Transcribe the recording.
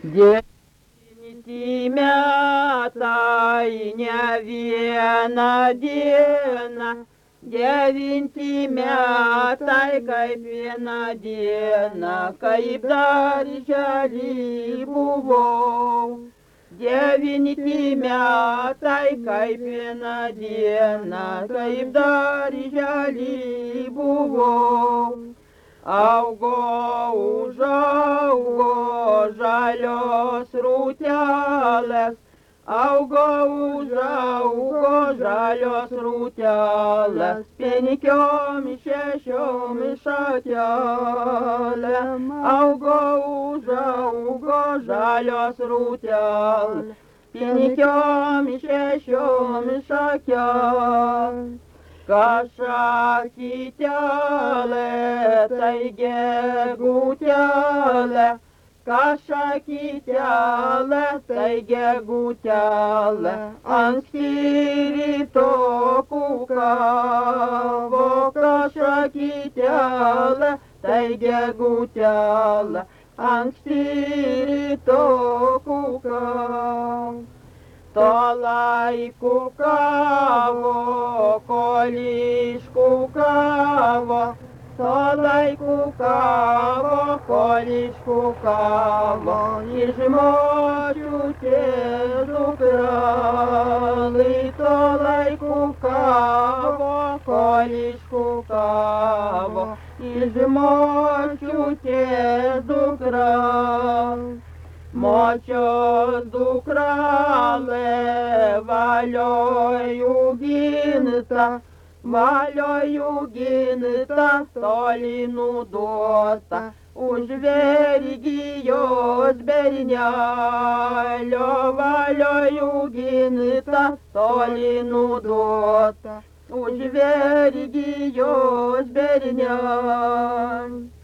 Девяти metai ne vieną dieną, devinti metai kaip vieną dieną, kaip daržely buvau. Devinti metai kaip vieną dieną, kaip daržely buvau. Užaugo žalios rūtelės, užaugo žalios rūtelės, penkiom šešiom šakelėm. Užaugo žalios rūtelės, penkiom šešiom šakelėm. Kašakytelė, tai gegutėlė, kašakytelė, tai gegutėlė, anksti ryto kukavo, kašakytelė, tai gegutėlė, anksti ryto kukavo. Tolai kukavo, kol iškukavo, tolai kukavo, kol iškukavo, iš močiutės dukrelai. Tolai kukavo, kol iškukavo, iš močiutės dukrelai. Močios dukrelė valioju ginta, toli nuduota, už vergijos bernelio. Valioju ginta, toli nuduota, už vergijos bernelio.